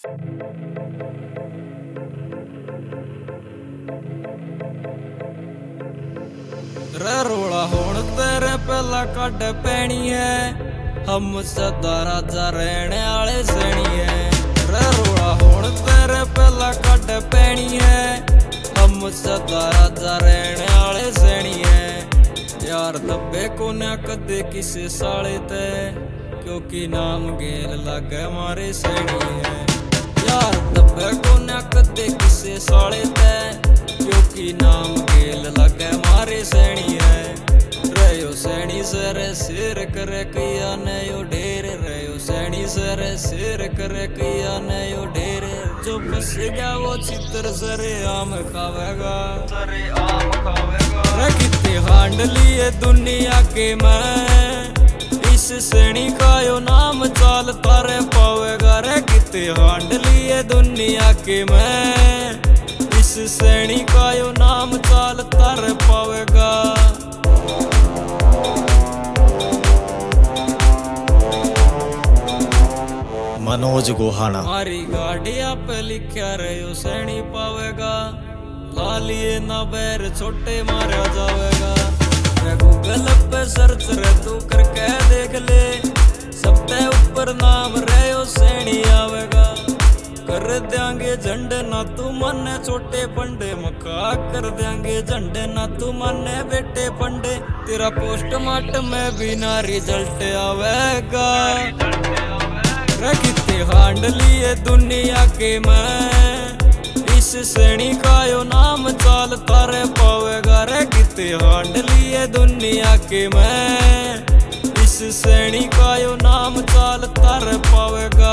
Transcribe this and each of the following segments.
रे रोड़ा होण तेरे पहला कट पैनी है, हम सदा राजा रहने आले सैनी है। रे रोड़ा होण तेरे पहला कट पैनी है, हम सदा राजा रहने आले सैनी है। यार दबे को न कदे किसे साले ते, क्योंकि नाम गेल लागे मारे सैनी है। यार दबे को न कदे किसे साले ते, क्योंकि नाम गेल लगे मारे सैनी है। रहो सैनी सरे सिर करे किया ने यो ढेर, रहो सैनी सरे सिर करे किया ने यो ढेर। जो बस गया वो चित्र सरे आम खावेगा, सरे आम खावेगा। रे कितने हांड लिए दुनिया के मैं, इस सैनी का यो नाम चाल तारे पावेगा। रे कितने हांड लिए दुनिया के मैं, इस सैनी का यो नाम चाल तर पावेगा। मनोज गोहाना। हमारी गाड़िया पे लिखा रहो सैनी पावेगा, लालिए ना बैर छोटे मारा जावेगा। गूगल पे सर्च रे तू करके देख ले, सबसे ऊपर नाम रहो सैनी आवेगा। कर देंगे झंडे ना तू मने छोटे पंडे, मका कर देंगे झंडे ना तू मने बेटे पंडे। तेरा पोस्टमार्टम में बिना रिजल्ट आवेगा। रे कितने हांड लिए दुनिया के मैं, इस सैनी का यो नाम चाल तारे पावेगा। रे कितने हांड लिए दुनिया के मैं, इस सैनी का यो नाम चाल तारे पावेगा।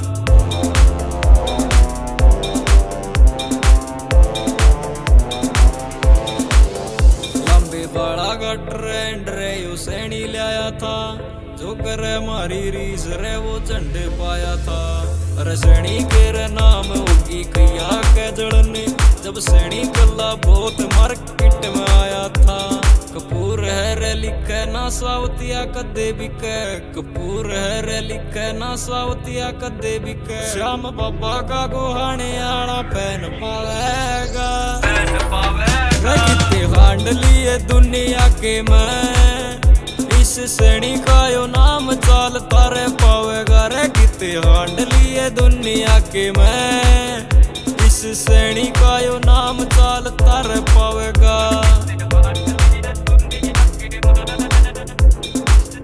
बड़ा का ट्रेंड रे यो सैनी लाया था, जो करे मारी रीस रे वो झंडे पाया था। अरे सैनी के रे नाम होगी कैया के जड़ने, जब सैनी कल्ला बहुत मार्केट में आया था। कपूर है रे लिखे ना सावतिया कदे बिके, कपूर है रे लिखे ना सावतिया कदे बिके। श्याम बाबा का गोहाने आना पहन पावेगा, पहन पावेगा। कितने हांड लिए दुनिया के मैं, इस सैनी का यो नाम चाल तारे पावेगा। रे कितने हांड लिए दुनिया के मैं, इस सैनी का यो नाम चाल तारे पावेगा।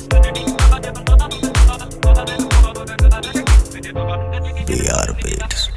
BR Beats।